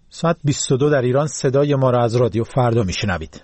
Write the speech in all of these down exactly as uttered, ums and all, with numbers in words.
ساعت بیست و دو در ایران. صدای ما را از رادیو فردا میشنوید.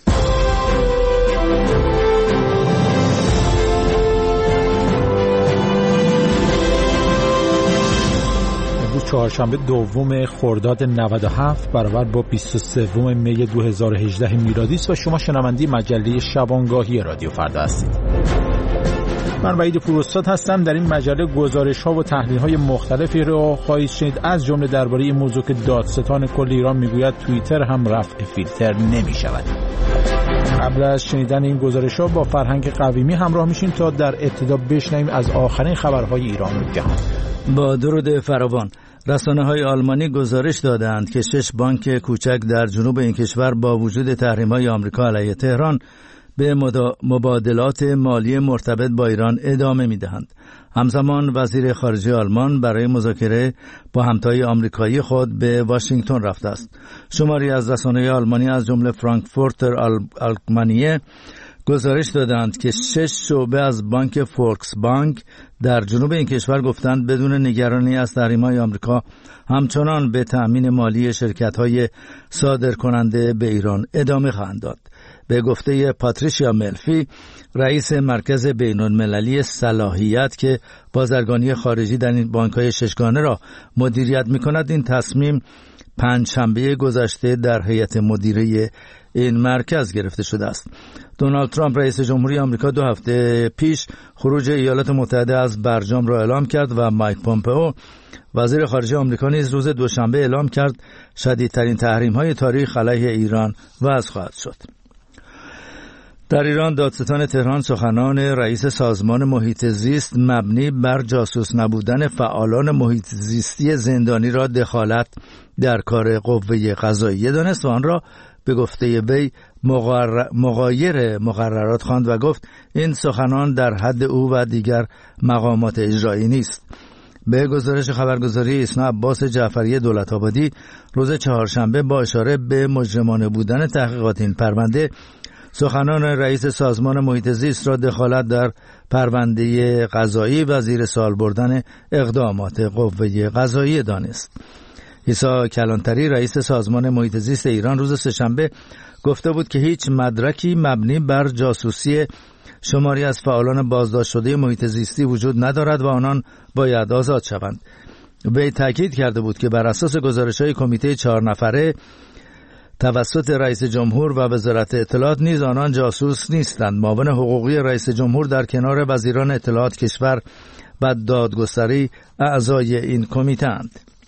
امروز چهارشنبه دوم خرداد نود و هفت برابر با بیست و سوم می دو هزار و هجده میلادی است و شما شنونده مجله شبانگاهی رادیو فردا هستید. من وحید پوراستاد هستم. در این مجله گزارش‌ها و تحلیل‌های مختلفی را خواهید شنید، از جمله درباره این موضوع که دادستان کل ایران میگوید توییتر هم رفع فیلتر نمی‌شود. قبل از شنیدن این گزارش‌ها با فرهنگ قویمی همراه میشیم تا در ابتدا بشنویم از آخرین خبرهای ایران و جهان. با درود فراوان، رسانه‌های آلمانی گزارش دادند که شش بانک کوچک در جنوب این کشور با وجود تحریم‌های آمریکا علیه تهران به مبادلات مالی مرتبط با ایران ادامه می‌دهند. همزمان وزیر خارجه آلمان برای مذاکره با همتای آمریکایی خود به واشنگتن رفته است. شماری از رسانه‌های آلمانی از جمله فرانکفورتر آلمانیه گزارش دادند که شش شعبه از بانک فولکس بانک در جنوب این کشور گفتند بدون نگرانی از تحریم‌های آمریکا همچنان به تأمین مالی شرکت‌های صادرکننده به ایران ادامه خواهند داد. به گفته پاتریشیا ملفی، رئیس مرکز بین‌المللی صلاحیت که بازرگانی خارجی در این بانک‌های ششگانه را مدیریت می‌کند، این تصمیم پنجشنبه گذشته در هیئت مدیره این مرکز گرفته شده است. دونالد ترامپ رئیس جمهوری آمریکا دو هفته پیش خروج ایالات متحده از برجام را اعلام کرد و مایک پومپئو وزیر خارجه آمریکا نیز روز دوشنبه اعلام کرد شدیدترین تحریم‌های تاریخ علیه ایران وضع خواهد شد. در ایران دادستان تهران سخنان رئیس سازمان محیط زیست مبنی بر جاسوس نبودن فعالان محیط زیستی زندانی را دخالت در کار قوه قضاییه دانست و آن را به گفته وی مغایر مقررات خواند و گفت این سخنان در حد او و دیگر مقامات اجرایی نیست. به گزارش خبرگزاری ایسنا عباس جعفری دولت‌آبادی روز چهارشنبه با اشاره به مجرمانه بودن تحقیقات این پرونده، سخنان رئیس سازمان محیط زیست را دخالت در پرونده قضایی و زیر سوال بردن اقدامات قوه قضاییه دانست. عیسی کلانتری رئیس سازمان محیط زیست ایران روز سه‌شنبه گفته بود که هیچ مدرکی مبنی بر جاسوسی شماری از فعالان بازداشت شده محیط زیستی وجود ندارد و آنان باید آزاد شوند. وی تاکید کرده بود که بر اساس گزارش‌های کمیته چهار نفره توسط رئیس جمهور و وزارت اطلاعات نیز آنان جاسوس نیستند. معاون حقوقی رئیس جمهور در کنار وزیران اطلاعات کشور و دادگستری اعضای این کمیته اند.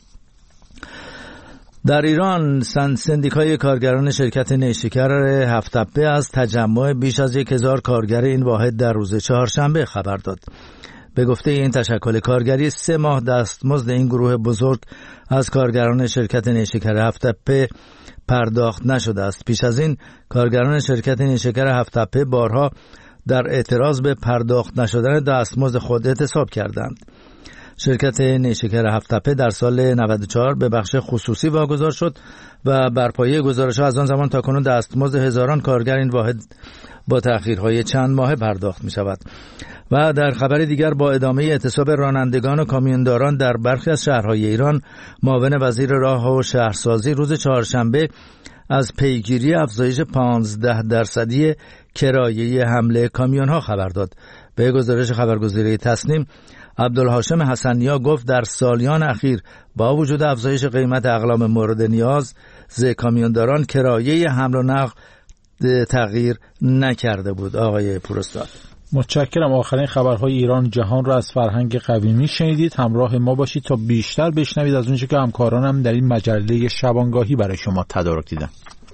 در ایران سندیکای کارگران شرکت نیشکر هفت‌تپه از تجمع بیش از یک هزار کارگر این واحد در روز چهارشنبه خبر داد. به گفته این تشکل کارگری سه ماه دستمزد این گروه بزرگ از کارگران شرکت نیشکر هفت‌تپه پرداخت نشده است. پیش از این کارگران شرکت نیشکر هفت‌تپه بارها در اعتراض به پرداخت نشدن دستمزد خود اعتصاب کردند. شرکت نیشکر هفت‌تپه در سال نود و چهار به بخش خصوصی واگذار شد و بر پایه گزارش‌ها از آن زمان تا کنون دستمزد هزاران کارگر این واحد با تأخیرهای چند ماهه پرداخت می شود. و در خبر دیگر با ادامه اعتصاب رانندگان و کامیونداران در برخی از شهرهای ایران، معاون وزیر راه و شهرسازی روز چهارشنبه از پیگیری افزایش پانزده درصدی کرایه حمل کامیون‌ها خبر داد. به گزارش خبرگزاری تصنیم، عبدالهاشم حسنیا گفت در سالیان اخیر با وجود افزایش قیمت اقلام مورد نیاز ز کامیونداران کرایه حمل و نقل تغییر نکرده بود. آقای پوراستاد، متشکرم. آخرین خبرهای ایران جهان را از فرهنگ قویمی شنیدید. همراه ما باشید تا بیشتر بشنوید از اونچه که همکارانم در این مجله شبانگاهی برای شما تدارک دیدن.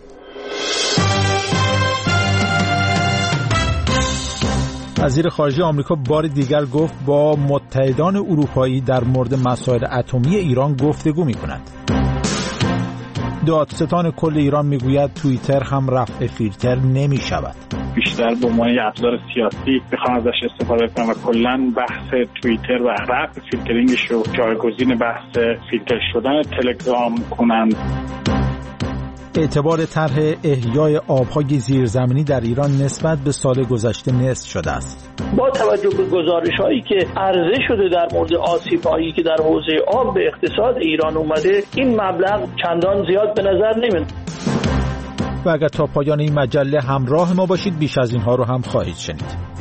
وزیر خارجه آمریکا بار دیگر گفت با متحدان اروپایی در مورد مسائل اتمی ایران گفتگو می‌کند. دادستان کل ایران میگوید توییتر هم رفع فیلتر نمی‌شود. بیشتر به عنوان ابزار سیاسی بخوام ازش استفاده کنم و کلاً بحث توییتر و رفع فیلترینگش رو جایگزین بحث فیلتر شدن تلگرام کنند. اعتبار طرح احیای آب‌های زیرزمینی در ایران نسبت به سال گذشته نصف شده است. با توجه به گزارش‌هایی که عرضه شده در مورد آسیب‌هایی که در حوزه آب به اقتصاد ایران اومده، این مبلغ چندان زیاد به نظر نمیاد. و اگر تا پایان این مجله همراه ما باشید بیش از اینها رو هم خواهید شنید.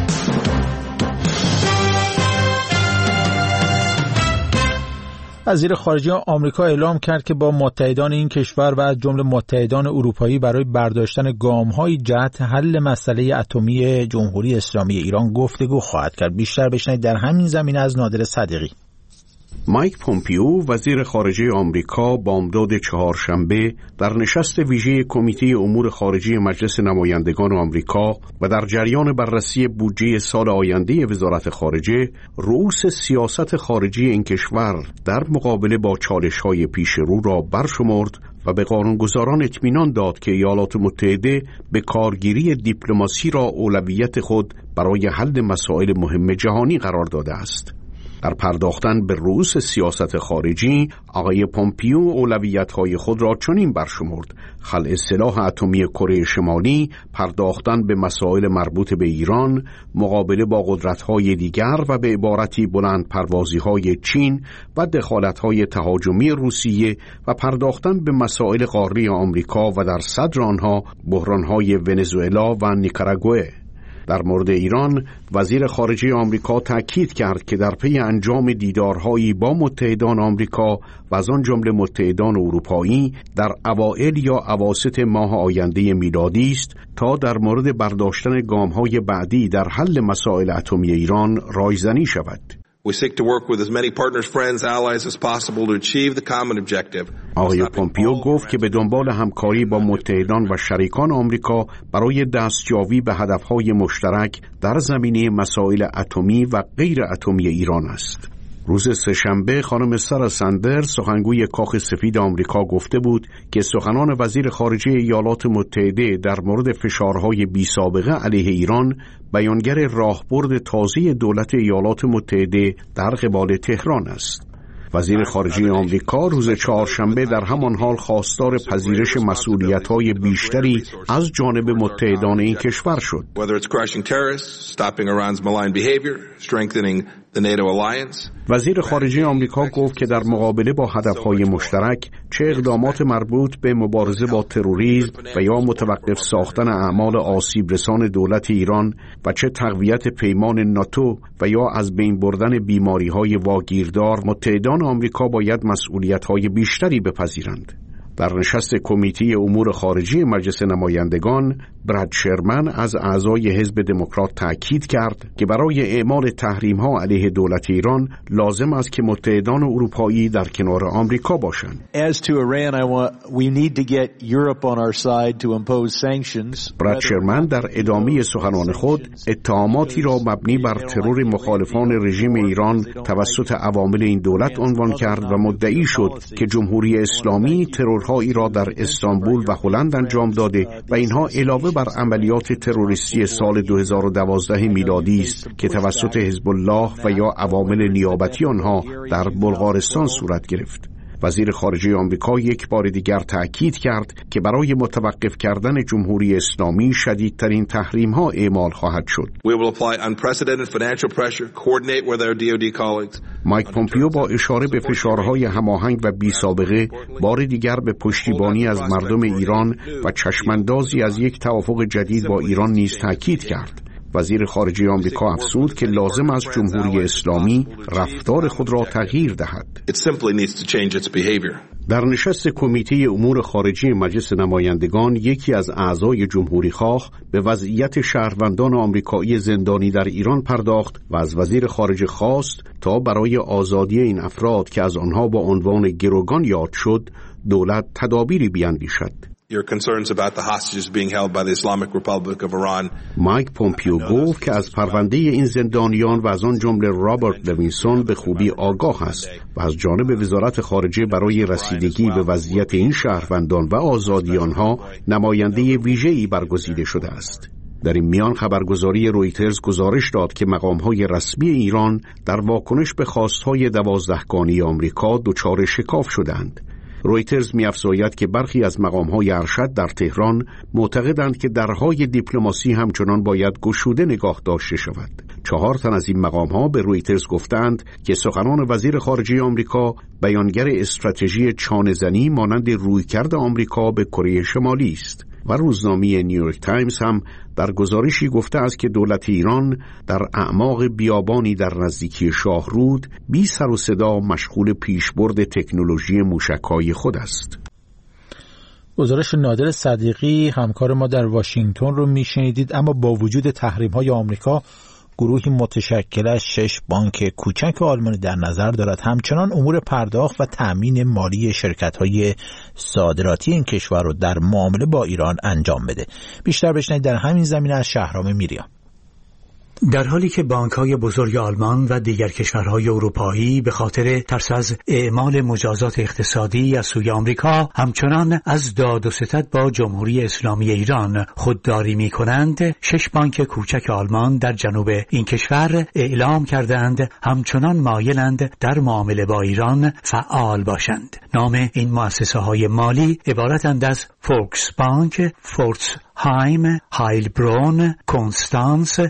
وزیر خارجه آمریکا اعلام کرد که با متحدان این کشور و از جمله متحدان اروپایی برای برداشتن گام‌های جهت حل مسئله اتمی جمهوری اسلامی ایران گفتگو خواهد کرد. بیشتر بشنوید در همین زمینه از نادر صدیقی. مایک پومپیو وزیر خارجه آمریکا بامداد چهارشنبه در نشست ویژه کمیته امور خارجه مجلس نمایندگان آمریکا و در جریان بررسی بودجه سال آینده وزارت خارجه رؤوس سیاست خارجی این کشور در مقابله با چالش‌های پیش رو را برشمرد و به قانونگذاران اطمینان داد که ایالات متحده به کارگیری دیپلماسی را اولویت خود برای حل مسائل مهم جهانی قرار داده است. در پرداختن به رؤوس سیاست خارجی، آقای پومپیو اولویت‌های خود را چنین برشمرد: خلع سلاح اتمی کره شمالی، پرداختن به مسائل مربوط به ایران، مقابله با قدرت‌های دیگر و به عبارتی بلند پروازی‌های چین و دخالت‌های تهاجمی روسیه و پرداختن به مسائل قاره آمریکا و در صدر آنها بحران‌های ونزوئلا و نیکاراگوئه. در مورد ایران، وزیر خارجه آمریکا تأکید کرد که در پی انجام دیدارهایی با متحدان آمریکا و از آن جمله متحدان اروپایی در اوایل یا اواسط ماه آینده میلادی است تا در مورد برداشتن گام‌های بعدی در حل مسائل اتمی ایران رایزنی شود. We seek to work with as many partners, friends, allies as possible to achieve the common objective. آقای پومپیو گفت که به دنبال همکاری با متحدان و شریکان آمریکا برای دستیابی به هدفهای مشترک در زمینه مسائل اتمی و غیر اتمی ایران است. روز سه‌شنبه خانم سارا ساندرز سخنگوی کاخ سفید آمریکا گفته بود که سخنان وزیر خارجه ایالات متحده در مورد فشارهای بی‌سابقه علیه ایران بیانگر راهبرد تازه دولت ایالات متحده در قبال تهران است. وزیر خارجه آمریکا روز چهارشنبه در همان حال خواستار پذیرش مسئولیت‌های بیشتری از جانب متحدان این کشور شد. وزیر خارجه آمریکا گفت که در مقابله با هدفهای مشترک چه اقدامات مربوط به مبارزه با تروریسم و یا متوقف ساختن اعمال آسیب رسان دولت ایران و چه تقویت پیمان ناتو و یا از بین بردن بیماری‌های واگیردار، متحدان آمریکا باید مسئولیت‌های بیشتری بپذیرند. در نشست کمیته امور خارجی مجلس نمایندگان، براد شرمن از اعضای حزب دموکرات تأکید کرد که برای اعمال تحریم‌ها علیه دولت ایران لازم است که متحدان اروپایی در کنار آمریکا باشند. براد شرمن در ادامه سخنان خود اتهاماتی را مبنی بر ترور مخالفان رژیم ایران توسط عوامل این دولت عنوان کرد و مدعی شد که جمهوری اسلامی ترورهایی را در استانبول و هلند انجام داده و اینها علاوه بر عملیات تروریستی سال دو هزار و دوازده میلادی است که توسط حزب الله و یا عوامل نیابتی آنها در بلغارستان صورت گرفت. وزیر خارجه آمریکا یک بار دیگر تأکید کرد که برای متوقف کردن جمهوری اسلامی شدیدترین تحریم‌ها اعمال خواهد شد. مایک پومپیو با اشاره به فشارهای هماهنگ و بی‌سابقه بار دیگر به پشتیبانی از مردم ایران و چشماندازی از یک توافق جدید با ایران نیز تأکید کرد. وزیر خارجه آمریکا افزود که لازم است جمهوری اسلامی رفتار خود را تغییر دهد. در نشست کمیته امور خارجی مجلس نمایندگان، یکی از اعضای جمهوری خواه به وضعیت شهروندان آمریکایی زندانی در ایران پرداخت و از وزیر خارجه خواست تا برای آزادی این افراد که از آنها با عنوان گروگان یاد شد، دولت تدابیری بیاندیشد. Your concerns about the hostages being held by the Islamic Republic of Iran. مایک پومپیو گفت که از پرونده این زندانیان و از آن جمله رابرت لوینسون به خوبی آگاه است و از جانب وزارت خارجه برای رسیدگی به وضعیت این شهروندان و آزادی آنها نماینده ویژه‌ای برگزیده شده است. در این میان خبرگزاری رویترز گزارش داد که مقام‌های رسمی ایران در واکنش به خواست‌های دوازدهگانه آمریکا دچار شکاف شدند. رویترز می‌افزاید که برخی از مقام‌های ارشد در تهران معتقدند که درهای دیپلماسی همچنان باید گشوده نگاه داشته شود. چهار تن از این مقام‌ها به رویترز گفتند که سخنان وزیر خارجه آمریکا بیانگر استراتژی چانه‌زنی مانند رویکرد آمریکا به کره شمالی است. و روزنامه نیویورک تایمز هم در گزارشی گفته است که دولت ایران در اعماق بیابانی در نزدیکی شاهرود بی سر و صدا مشغول پیشبرد تکنولوژی موشک‌های خود است. گزارش نادر صدیقی همکار ما در واشنگتن رو میشنیدید. اما با وجود تحریم‌های آمریکا، گروهی متشکل از شش بانک کوچک آلمانی در نظر دارد همچنان امور پرداخت و تأمین مالی شرکت‌های صادراتی این کشور رو در معامله با ایران انجام بده. بیشتر بشنوید در همین زمینه از شهرام میریان. در حالی که بانک‌های بزرگ آلمان و دیگر کشورهای اروپایی به خاطر ترس از اعمال مجازات اقتصادی از سوی آمریکا همچنان از داد و ستد با جمهوری اسلامی ایران خودداری می‌کنند، شش بانک کوچک آلمان در جنوب این کشور اعلام کردند همچنان مایلند در معامله با ایران فعال باشند. نام این مؤسسه‌های مالی عبارتند از فولکس بانک، فورتس هایم، هایلبرون، کنستانس،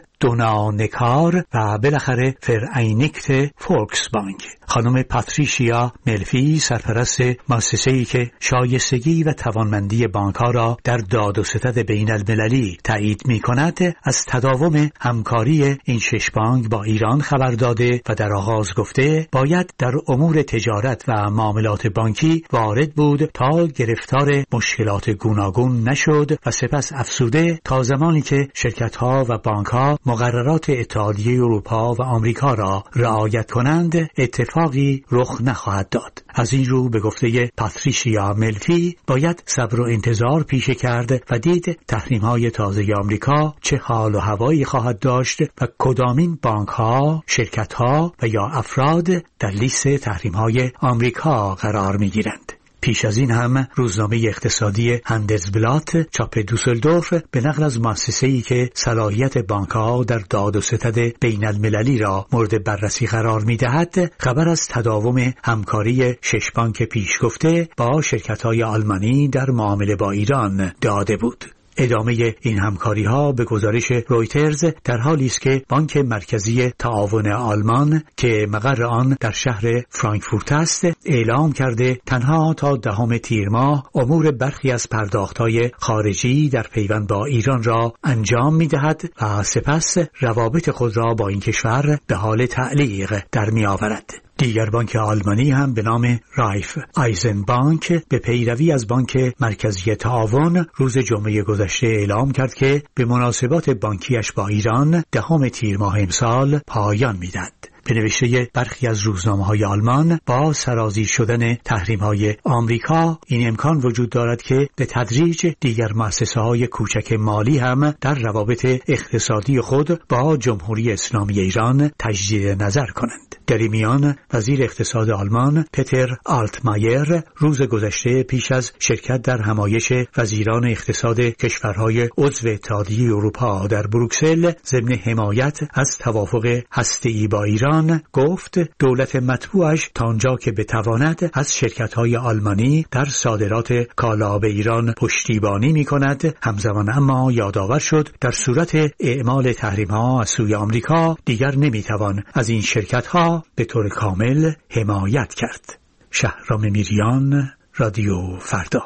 دونانکار و بالاخره فرعینیکت فولکس بانک. خانم پاتریشیا ملفی، سرپرست مؤسسه‌ای که شایستگی و توانمندی بانک‌ها را در داد و ستد بین المللی تایید می‌کند، از تداوم همکاری این شش بانک با ایران خبر داده و در آغاز گفته باید در امور تجارت و معاملات بانکی وارد بود تا گرفتار مشکلات گوناگون نشد و سپس افسوده تا زمانی که شرکت‌ها و بانک‌ها مقررات اتحادیه اروپا و آمریکا را رعایت کنند اتفاقی رخ نخواهد داد. از این رو به گفته پاتریشیا ملفی باید صبر و انتظار پیشه کرد و دید تحریم‌های تازه آمریکا چه حال و هوایی خواهد داشت و کدامین بانک‌ها، شرکت‌ها و یا افراد در لیست تحریم‌های آمریکا قرار می‌گیرند. پیش از این هم روزنامه اقتصادی هندلزبلات چاپ دوسلدورف به نقل از مؤسسه‌ای که صلاحیت بانک‌ها در داد و ستد بین المللی را مورد بررسی قرار می‌دهد، خبر از تداوم همکاری شش بانک پیشگفته با شرکت‌های آلمانی در معامله با ایران داده بود. ادامه این همکاری ها به گزارش رویترز در حالی است که بانک مرکزی تعاون آلمان که مقر آن در شهر فرانکفورت است اعلام کرده تنها تا دهم تیر ماه امور برخی از پرداخت‌های خارجی در پیوند با ایران را انجام می‌دهد و سپس روابط خود را با این کشور به حال تعلیق در می‌آورد. دیگر بانک آلمانی هم به نام رایف آیزن بانک به پیروی از بانک مرکزی تعاون روز جمعه گذشته اعلام کرد که به مناسبات بانکیش با ایران دهم تیر ماه امسال پایان می‌دهد. به نوشته برخی از روزنامه‌های آلمان با سرازیر شدن تحریم‌های آمریکا این امکان وجود دارد که به تدریج دیگر مؤسسه‌های کوچک مالی هم در روابط اقتصادی خود با جمهوری اسلامی ایران تجدید نظر کنند. در این میان وزیر اقتصاد آلمان پتر آلتمایر روز گذشته پیش از شرکت در همایش وزیران اقتصاد کشورهای عضو اتحادیه اروپا در بروکسل ضمن حمایت از توافق هسته‌ای با ایران گفت دولت مطبوعش تا آنجا که بتواند از شرکت‌های آلمانی در صادرات کالا به ایران پشتیبانی می‌کند. همزمان اما یادآور شد در صورت اعمال تحریم‌ها از سوی آمریکا دیگر نمی‌توان از این شرکت‌ها به طور کامل حمایت کرد. شهرام میریان، رادیو فردا.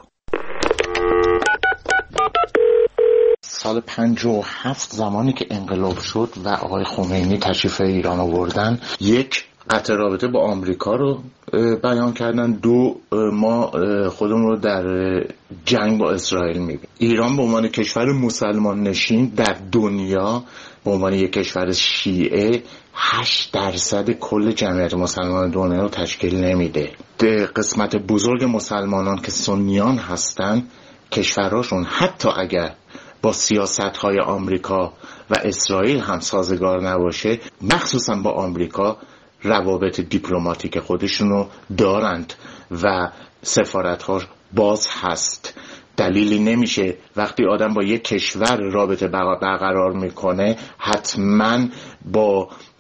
سال پنجاه و هفت زمانی که انقلاب شد و آقای خمینی تشریف ایران آوردن، یک قطع رابطه با آمریکا رو بیان کردن، دو ما خودمون رو در جنگ با اسرائیل میبینیم. ایران به عنوان کشور مسلمان نشین در دنیا به عنوان یک کشور شیعه هشت درصد کل جمعیت مسلمان دنیا رو تشکیل نمیده. قسمت بزرگ مسلمانان که سنیان هستن کشوراشون حتی اگر با سیاست‌های آمریکا و اسرائیل هم سازگار نباشه، مخصوصا با آمریکا روابط دیپلماتیک خودشونو دارند و سفارت‌ها باز هست. دلیلی نمیشه وقتی آدم با یک کشور رابطه برقرار میکنه حتما با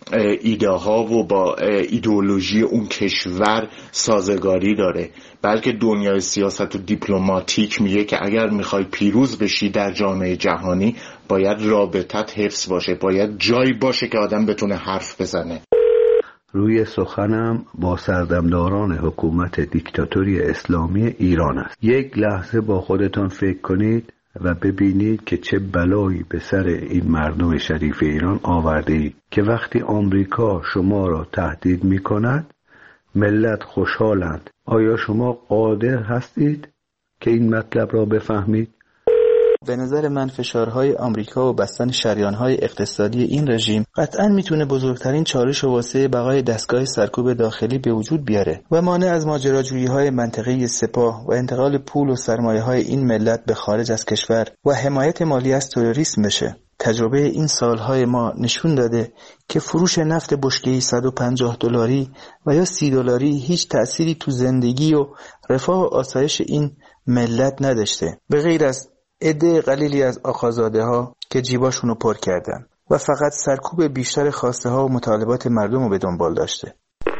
ایده ها و با ایدئولوژی اون کشور سازگاری داره، بلکه دنیای سیاست و دیپلماتیک میگه که اگر میخوای پیروز بشی در جامعه جهانی باید رابطت حفظ باشه، باید جایی باشه که آدم بتونه حرف بزنه. روی سخنم با سردمداران حکومت دیکتاتوری اسلامی ایران است. یک لحظه با خودتان فکر کنید و ببینید که چه بلایی به سر این مردم شریف ایران آورده اید که وقتی آمریکا شما را تهدید می کند ملت خوشحالند. آیا شما قادر هستید که این مطلب را بفهمید؟ به نظر من فشارهای آمریکا و بستن شریانهای اقتصادی این رژیم قطعاً میتونه بزرگترین چالش واسه بقای دستگاه سرکوب داخلی به وجود بیاره و مانع از ماجراجویی‌های منطقه‌ای سپاه و انتقال پول و سرمایه‌های این ملت به خارج از کشور و حمایت مالی از تروریسم بشه. تجربه این سالهای ما نشون داده که فروش نفت بشکه‌ای صد و پنجاه دلاری و یا سی دلاری هیچ تأثیری تو زندگی و رفاه و آسایش این ملت نداشته، به غیر از عده قلیلی از آقازاده ها که جیباشونو پر کردن و فقط سرکوب بیشتر خواسته ها و مطالبات مردم رو به دنبال داشته.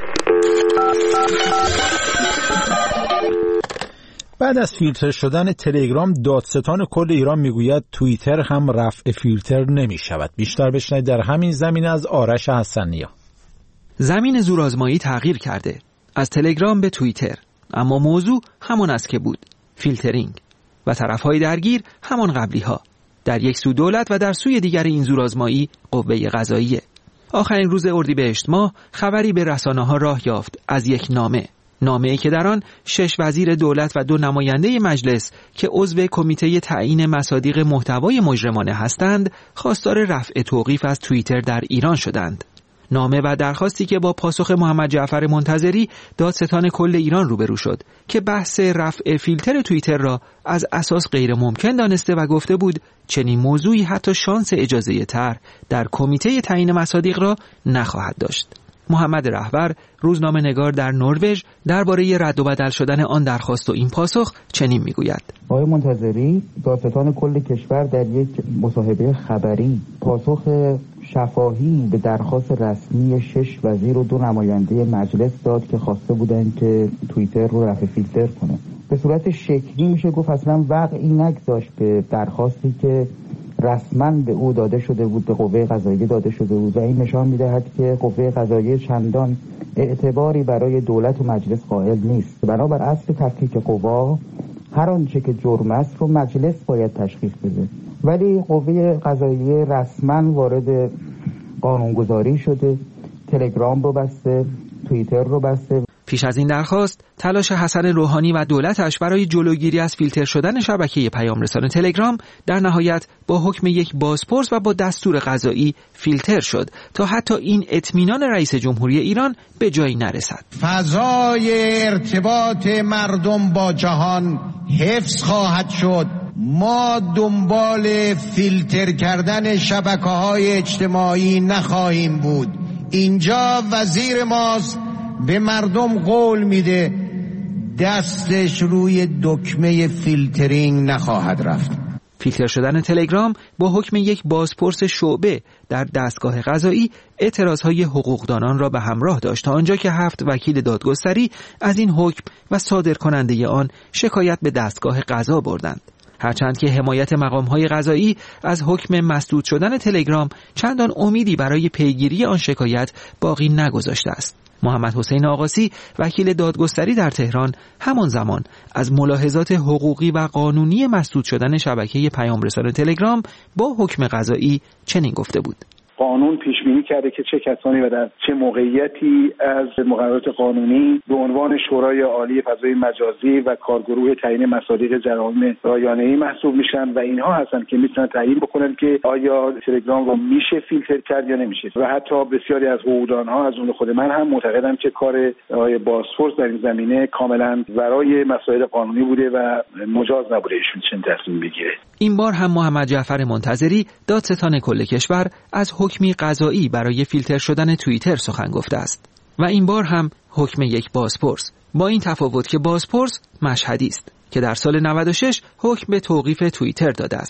بعد از فیلتر شدن تلگرام، دادستان کل ایران میگوید توییتر هم رفع فیلتر نمی شود. بیشتر بشنوید در همین زمینه از آرش حسنیا. زمین زورآزمایی تغییر کرده از تلگرام به توییتر، اما موضوع همان است که بود، فیلترینگ، و طرفهای درگیر همان قبلی ها. در یک سو دولت و در سوی دیگر این زورآزمایی قوه قضاییه. آخرین روز اردیبهشت ماه خبری به رسانه‌ها راه یافت از یک نامه نامه‌ای که در آن شش وزیر دولت و دو نماینده مجلس که عضو کمیته تعیین مصادیق محتوای مجرمانه هستند خواستار رفع توقیف از توییتر در ایران شدند. نامه و درخواستی که با پاسخ محمد جعفر منتظری دادستان کل ایران روبرو شد که بحث رفع فیلتر توییتر را از اساس غیر ممکن دانسته و گفته بود چنین موضوعی حتی شانس اجازه طرح در کمیته تعیین مصادیق را نخواهد داشت. محمد رهبر، روزنامه‌نگار در نروژ، درباره رد و بدل شدن آن درخواست و این پاسخ چنین میگوید: آقای منتظری دادستان کل کشور در یک مصاحبه خبری پاسخ شفاهی به درخواست رسمی شش وزیر و دو نماینده مجلس داد که خواسته بودند که توییتر رو رفع فیلتر کنه. به صورت شکلی میشه گفت اصلا وقعی نگذاشت به درخواستی که رسما به او داده شده بود، به قوه قضاییه داده شده بود و این نشان میدهد که قوه قضاییه چندان اعتباری برای دولت و مجلس قائل نیست. بنابر اصل تفکیک قوا هر آنچه که جرم است رو مجلس باید تشخیص بده، ولی قوه قضاییه رسما وارد قانونگذاری شده، تلگرام رو بسته، توییتر رو بسته. پیش از این درخواست تلاش حسن روحانی و دولتش برای جلوگیری از فیلتر شدن شبکه پیام رسان تلگرام در نهایت با حکم یک بازپرس و با دستور قضایی فیلتر شد تا حتی این اطمینان رئیس جمهوری ایران به جایی نرسد. فضای ارتباط مردم با جهان حفظ خواهد شد. ما دنبال فیلتر کردن شبکه‌های اجتماعی نخواهیم بود. اینجا وزیر ماست به مردم قول میده دستش روی دکمه فیلترینگ نخواهد رفت. فیلتر شدن تلگرام با حکم یک بازپرس شعبه در دستگاه قضایی اعتراضهای حقوقدانان را به همراه داشت تا آنجا که هفت وکیل دادگستری از این حکم و صادر کننده آن شکایت به دستگاه قضا بردند. هرچند که حمایت مقام‌های قضایی از حکم مسدود شدن تلگرام چندان امیدی برای پیگیری آن شکایت باقی نگذاشته است. محمد حسین آقاسی وکیل دادگستری در تهران همان زمان از ملاحظات حقوقی و قانونی مسدود شدن شبکه پیام رسان تلگرام با حکم قضایی چنین گفته بود: قانون پیش بینی کرده که چه کسانی و در چه موقعیتی از مقررات قانونی به عنوان شورای عالی فضای مجازی و کارگروه تعیین مصادیق جرائم رایانه‌ای محسوب میشن و اینها هستن که میتونن تعیین بکنن که آیا تلگرام رو میشه فیلتر کرد یا نمیشه. و حتی بسیاری از حقوقدانها از اون خود من هم معتقدم که کار آقای بازپرس در این زمینه کاملا ورای مسائل قانونی بوده و مجاز نبوده ایشون چنین تصمیم بگیره. این بار هم محمد جعفر منتظری دادستان کل کشور از حکمی قضایی برای فیلتر شدن توییتر سخن گفته است و این بار هم حکم یک بازپرس، با این تفاوت که بازپرس مشهدی است که در سال نود و شش حکم به توقیف توییتر داده است.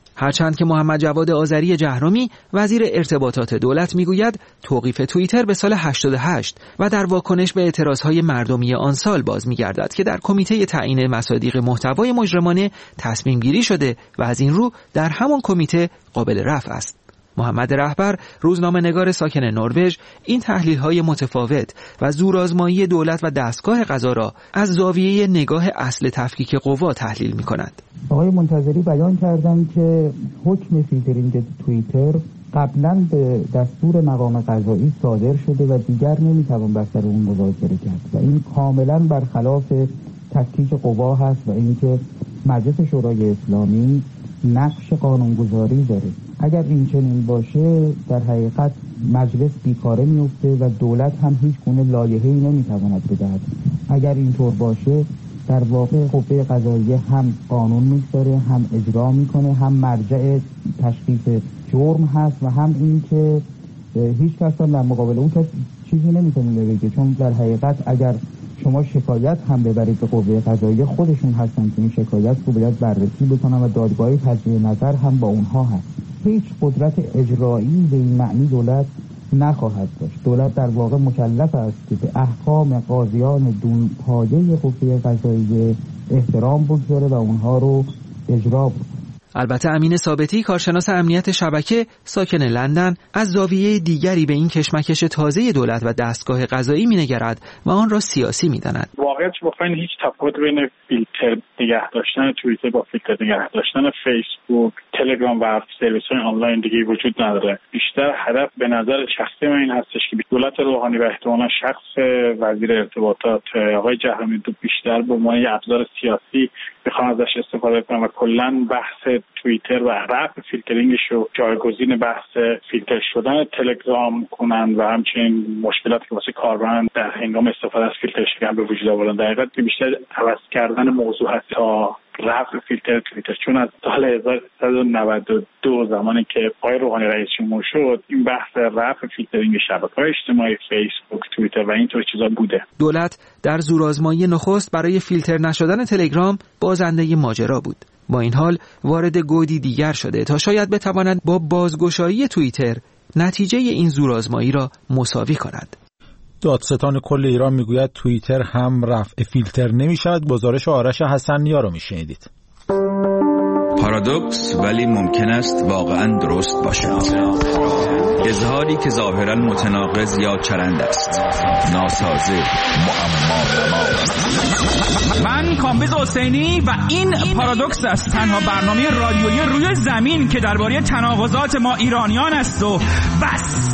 هرچند که محمد جواد آذری جهرمی وزیر ارتباطات دولت میگوید توقیف توییتر به سال هشتاد و هشت و در واکنش به اعتراضهای مردمی آن سال باز میگردد که در کمیته تعیین مصادیق محتوای مجرمانه تصمیم گیری شده و از این رو در همان کمیته قابل رفع است. محمد رهبر، روزنامه‌نگار ساکن نروژ، این تحلیل‌های متفاوت و زورآزمایی دولت و دستگاه قضا را از زاویه نگاه اصل تفکیک قوا تحلیل می‌کند. آقای منتظری بیان کردند که حکم فیلترینگ توییتر قبلا به دستور مقام قضایی صادر شده و دیگر نمی‌توان بر سر اون مذاکره کرد و این کاملا برخلاف تفکیک قوا هست و اینکه مجلس شورای اسلامی نقش قانونگذاری داره. اگر این چنین باشه در حقیقت مجلس بیکاره میفته و دولت هم هیچ گونه لایحه‌ای نمیتواند بدهد. اگر اینطور باشه در واقع قوه قضاییه هم قانون میگذاره، هم اجرا میکنه، هم مرجع تشخیص جرم هست و هم این که هیچ کس هم در مقابل اون کس چیزی نمیتونه بگه، چون در حقیقت اگر شما شکایت هم ببرید به قوه قضاییه خودشون هستن که این شکایت رو باید بررسی بکنن و دادگاهی تجدید نظر هم با اونها هست. هیچ قدرت اجرایی به این معنی دولت نخواهد داشت. دولت در واقع مکلف است که به احکام قاضیان دون پایه قوه قضاییه احترام بگذاره و اونها رو اجرا بکنه. البته امین ثابتی، کارشناس امنیت شبکه ساکن لندن، از زاویه دیگری به این کشمکش تازه دولت و دستگاه قضایی می‌نگرد و آن را سیاسی می‌داند. واقعیت بخواین هیچ تفاوت بین فیلتر نگه داشتن توییتر با فیلتر نگه داشتن فیسبوک، تلگرام و سرویس‌های آنلاین دیگه وجود نداره. بیشتر هدف به نظر شخصی من این هستش که دولت روحانی و احتمالاً شخص وزیر ارتباطات آقای جهرمی دو بیشتر به عنوان ابزار سیاسی بخوان ازش استفاده کنن و کلاً بحث توییتر و رفع فیلترینگش رو جایگزین بحث فیلتر شدن تلگرام کنن و همچنین مشکلاتی که واسه کاربران در هنگام استفاده از فیلتر شدن به وجود آوردن. در حقیقت بیشتر عوض کردن موضوع هست تا رفع فیلتر توییتر، چون از سال هزار و سیصد و نود و دو زمانی که آقای روحانی رئیس جمهور شد این بحث رفع فیلترینگ شبکه‌های اجتماعی فیسبوک، توییتر و اینطور چیزا بوده. دولت در زورآزمایی نخست برای فیلتر نشدن تلگرام بازنده ماجرا بود. با این حال وارد گودی دیگر شده تا شاید بتواند با بازگشایی توییتر نتیجه این زورآزمایی را مساوی کند. دادستان کل ایران میگوید توییتر هم رفع فیلتر نمی شود. گزارش آرش حسن‌نیا رو میشنیدید. پارادوکس ولی ممکن است واقعا درست باشد. اظهاری که ظاهرا متناقض یا چرند است، ناسازه، معما. من کامبیز حسینی و این پارادوکس است، تنها برنامه رادیویی روی زمین که درباره تناقضات ما ایرانیان است و بس.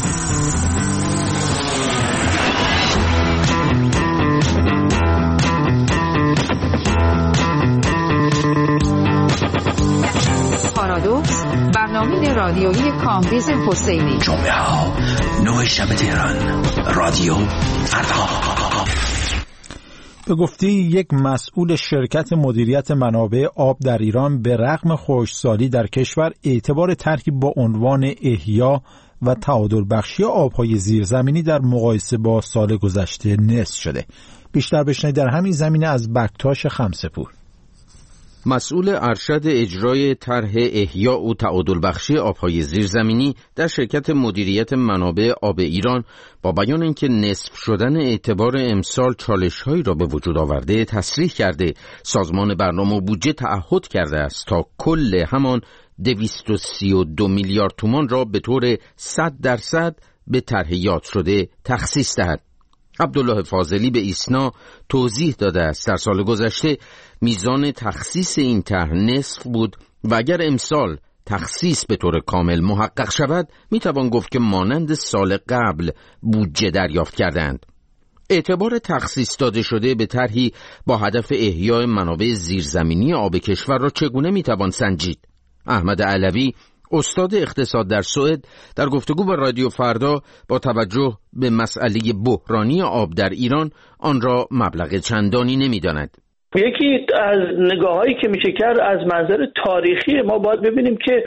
پارادوکس، برنامه رادیویی کامبیز حسینی. جمعه ها نه شب تهران، رادیو فردا. به گفته یک مسئول شرکت مدیریت منابع آب در ایران، به رغم خشکسالی در کشور اعتبار ترکیب با عنوان احیا و تعادل بخشی آبهای زیرزمینی در مقایسه با سال گذشته نصف شده. بیشتر بشنوید در همین زمینه از بکتاش خمسه‌پور. مسئول ارشد اجرای طرح احیا و تعادل بخشی آبهای زیرزمینی در شرکت مدیریت منابع آب ایران با بیان اینکه نصف شدن اعتبار امسال چالش‌هایی را به وجود آورده، تصریح کرده سازمان برنامه و بودجه تعهد کرده است تا کل همان دویست و سی و دو میلیارد تومان را به طور صد درصد به طرح یاد شده تخصیص دهد. عبدالله فاضلی به ایسنا توضیح داده است در سال گذشته میزان تخصیص این طرح نصف بود و اگر امسال تخصیص به طور کامل محقق شود میتوان گفت که مانند سال قبل بودجه دریافت کردند. اعتبار تخصیص داده شده به طرحی با هدف احیای منابع زیرزمینی آب کشور را چگونه میتوان سنجید؟ احمد علوی، استاد اقتصاد در سوئد، در گفتگو با رادیو فردا با توجه به مسئله بحرانی آب در ایران آن را مبلغ چندانی نمی‌داند. یکی از نگاهایی که میشه کرد از منظر تاریخی ما باید ببینیم که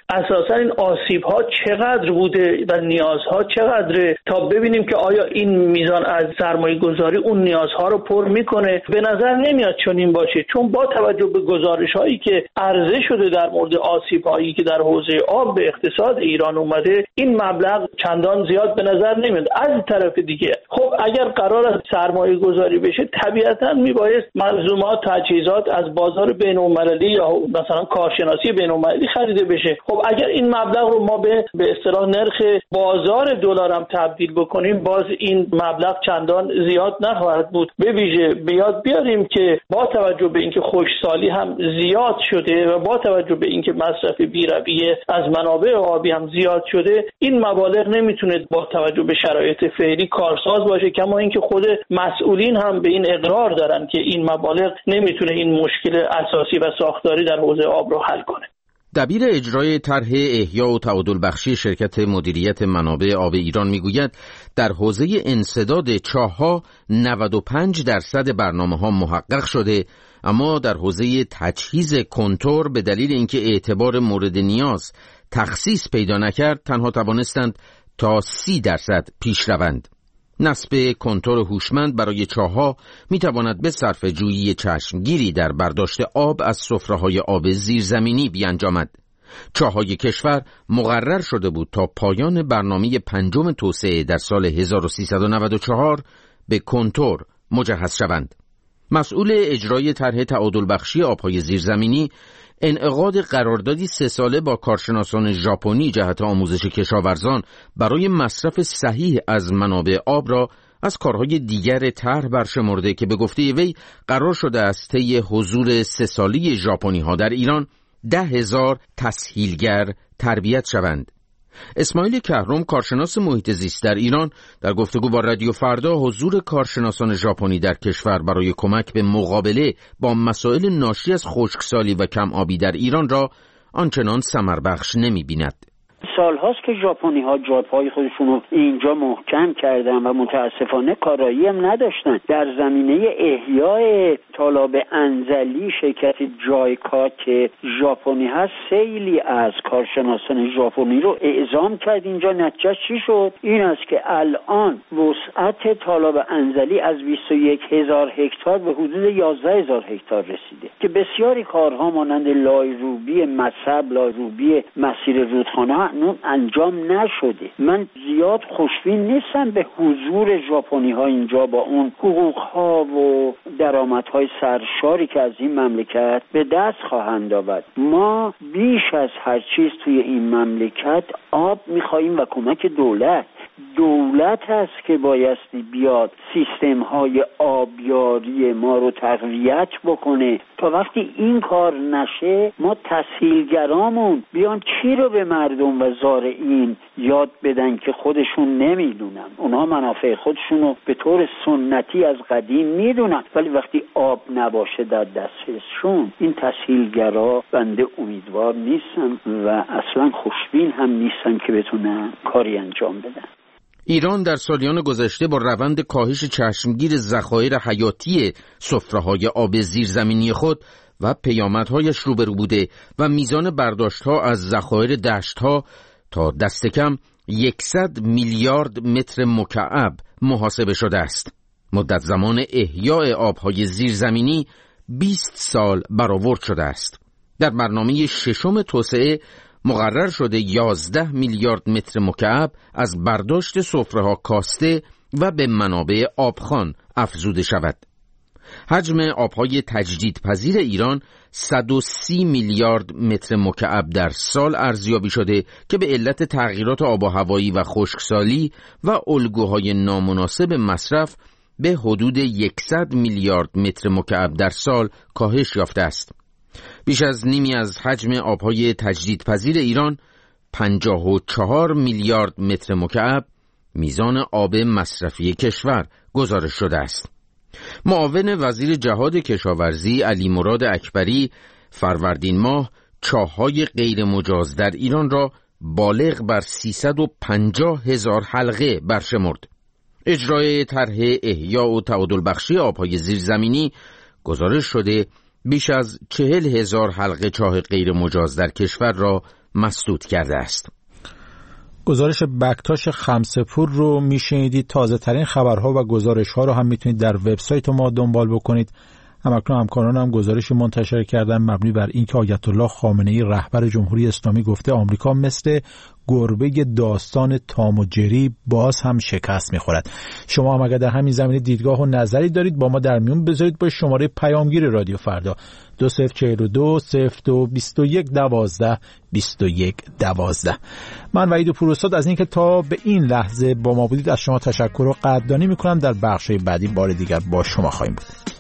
اساسا این آسیب ها چقدر بوده و نیازها چقدره تا ببینیم که آیا این میزان از سرمایه گذاری اون نیازها رو پر میکنه. به نظر نمیاد چنین باشه، چون با توجه به گزارش هایی که عرضه شده در مورد آسیب هایی که در حوزه آب به اقتصاد ایران اومده، این مبلغ چندان زیاد به نظر نمیاد. از طرف دیگه خب اگر قرار است سرمایه گذاری بشه، طبیعتا میبایست ملزومات تجهیزات از بازار بین‌المللی یا مثلا کارشناسی بین‌المللی خریده بشه. خب اگر این مبلغ رو ما به به اصطلاح نرخ بازار دلار هم تبدیل بکنیم، باز این مبلغ چندان زیاد نخواهد بود. به ویژه بیاد بیاریم که با توجه به اینکه خشکسالی هم زیاد شده و با توجه به اینکه مصرف بی‌رویه از منابع آبی هم زیاد شده، این مبالغ نمیتونه با توجه به شرایط فعلی کارساز باشه، کما اینکه خود مسئولین هم به این اقرار دارن که این مبالغ نمیتونه این مشکل اساسی و ساختاری در حوزه آب رو حل کنه. دبیر اجرای طرح احیا و تعادل بخشی شرکت مدیریت منابع آب ایران میگوید در حوزه انسداد چاه‌ها نود و پنج درصد برنامه‌ها محقق شده، اما در حوزه تجهیز کنتور به دلیل اینکه اعتبار مورد نیاز تخصیص پیدا نکرد، تنها توانستند تا سی درصد پیش روند. نصب کنتور هوشمند برای چاه‌ها می‌تواند به صرفه‌جویی چشمگیری در برداشت آب از سفره‌های آب زیرزمینی بیانجامد. چاه‌های کشور مقرر شده بود تا پایان برنامه پنجم توسعه در سال هزار و سیصد و نود و چهار به کنتور مجهز شوند. مسئول اجرای طرح تعادل بخشی آب‌های زیرزمینی انعقاد قراردادی سه ساله با کارشناسان ژاپنی جهت آموزش کشاورزان برای مصرف صحیح از منابع آب را از کارهای دیگر طرح برشمرده که به گفته وی قرار شده است طی حضور سه سالی ژاپنی ها در ایران ده هزار تسهیلگر تربیت شوند. اسماعیل کهرم، کارشناس محیط زیست در ایران، در گفتگو با رادیو فردا حضور کارشناسان ژاپنی در کشور برای کمک به مقابله با مسائل ناشی از خشکسالی و کم آبی در ایران را آنچنان ثمربخش نمی‌بیند. سال هاست که ژاپنی ها جاپای خودشون رو اینجا محکم کردن و متاسفانه کارایی هم نداشتن. در زمینه احیای تالاب انزلی شرکت جایکا که ژاپنی هست خیلی از کارشناسان ژاپنی رو اعزام کرد اینجا. نتیجه چی شد؟ این است که الان وسعت تالاب انزلی از بیست و یک هزار هکتار به حدود یازده هزار هکتار رسیده که بسیاری کارها مانند لایروبی مصب، لایروبی مسیر رودخانه اکنون انجام نشده. من زیاد خوشبین نیستم به حضور ژاپنی ها اینجا با اون حقوق ها و درآمد های سرشاری که از این مملکت به دست خواهند آورد. ما بیش از هر چیز توی این مملکت آب میخواییم و کمک دولت. دولت هست که بایستی بیاد سیستم های آبیاری ما رو تقویت بکنه. تا وقتی این کار نشه ما تسهیلگرامون بیان چی رو به مردم و زارعین یاد بدن که خودشون نمیدونن. اونها منافع خودشون رو به طور سنتی از قدیم میدونن، ولی وقتی آب نباشه در دسترسشون این تسهیلگرا بنده امیدوار نیستم و اصلا خوشبین هم نیستم که بتونن کاری انجام بدن. ایران در سالیان گذشته با روند کاهش چشمگیر ذخایر حیاتی سفره‌های آب زیرزمینی خود و پیامدهایش روبرو بوده و میزان برداشت‌ها از ذخایر دشت‌ها تا دست کم صد میلیارد متر مکعب محاسبه شده است. مدت زمان احیای آب‌های زیرزمینی بیست سال برآورد شده است. در برنامه ششم توسعه مقرر شده یازده میلیارد متر مکعب از برداشت سفره‌ها کاسته و به منابع آبخوان افزوده شود. حجم آبهای تجدیدپذیر ایران صد و سی میلیارد متر مکعب در سال ارزیابی شده که به علت تغییرات آب و هوایی و خشکسالی و الگوهای نامناسب مصرف به حدود صد میلیارد متر مکعب در سال کاهش یافته است. بیش از نیمی از حجم آبهای تجدیدپذیر ایران پنجاه و چهار میلیارد متر مکعب میزان آب مصرفی کشور گزارش شده است. معاون وزیر جهاد کشاورزی علی مراد اکبری فروردین ماه چاه‌های غیر مجاز در ایران را بالغ بر سیصد و پنجاه هزار حلقه برشمرد. اجرای طرح احیا و تعادل بخشی آبهای زیرزمینی گزارش شده بیش از چهل هزار حلقه چاه غیر مجاز در کشور را مسدود کرده است. گزارش بکتاش خمسپور رو میشنیدید. تازه ترین خبرها و گزارش ها رو هم میتونید در وبسایت ما دنبال بکنید. همکنون همکاران هم گزارشی منتشر کردن مبنی بر اینکه آیت الله خامنه‌ای رهبر جمهوری اسلامی گفته آمریکا مثل گربه داستان تام و جری باز هم شکست میخورد. شما هم اگر در همین زمینه دیدگاه و نظری دارید با ما در میون بذارید با شماره پیامگیر رادیو فردا دو صفر چهل و دو صفر دو بیست و یک دوازده بیست و یک دوازده. من وحید پوراستاد از اینکه تا به این لحظه با ما بودید از شما تشکر و قدردانی میکنم. در بخش بعدی بار دیگر با شما خواهیم بود.